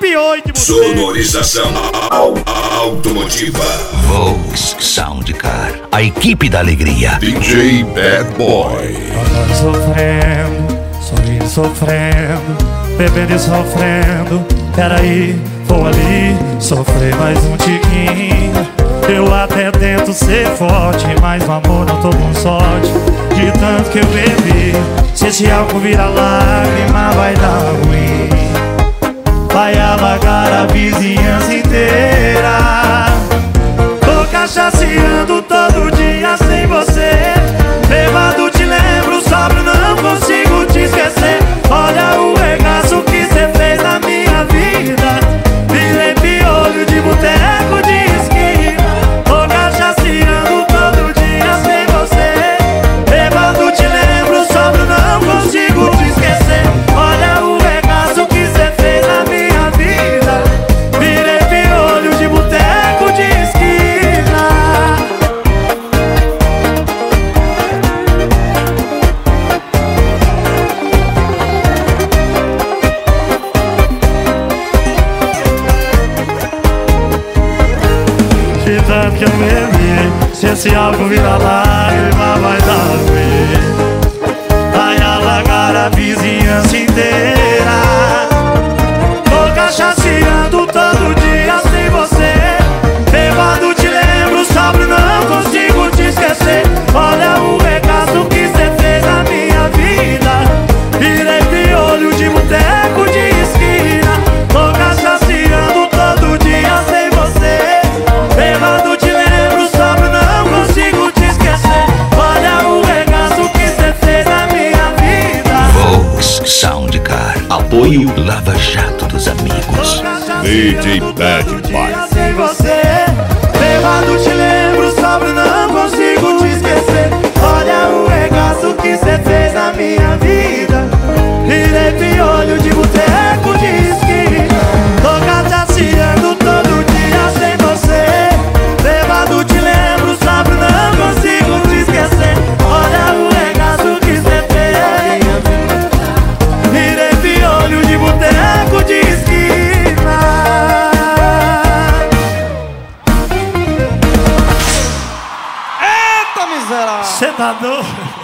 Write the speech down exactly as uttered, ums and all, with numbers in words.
piolho de você. Sonorização au- automotiva. Volks Soundcar, a equipe da alegria. D J Bad Boy. Andando sofrendo, sorrindo sofrendo, bebendo e sofrendo. Peraí, vou ali sofrer mais um tiquinho. Eu até tento ser forte, mas no amor não tô com sorte. De tanto que eu bebi, se esse álcool vira lágrima vai dar ruim. Vai alagar a vizinhança inteira. Tô cachaceando todo dia sem você. Bêbado te lembro, sóbrio não consigo te esquecer. Olha o regaço que cê fez na minha vida. Virei piolho de boteco de esquina. Tô cachaceando todo dia sem você. Bêbado te lembro, sóbrio não consigo te esquecer. Olha o regaço que cê fez na minha vida. Virei piolho de boteco de esquina. De tanto que eu bebi, se esse álcool vira lágrima vai dar ruim. Vai alagar a vizinhança inteira. Tô cachaceando todo dia sem você. Bêbado te lembro, sóbrio não consigo te esquecer. Olha o regaço que cê fez na minha vida. Virei piolho de boteco de esquina. Tô cachaceando todo dia sem você. Bêbado te lembro, sóbrio não consigo te esquecer. Olha o regaço que cê fez na minha vida. Volks Soundcar, apoio Lava Jato dos amigos. D J Bad Boy. Sem você, bêbado te lembro, sóbrio não consigo te esquecer. Olha o regaço que cê fez na minha vida. Virei piolho de boteco de esquina. Tô cachaceando todo dia sem você. Bêbado te lembro, sóbrio não consigo te esquecer. Olha o regaço que cê fez. Virei piolho de boteco de esquina. Eita miserável! Cê tá doido?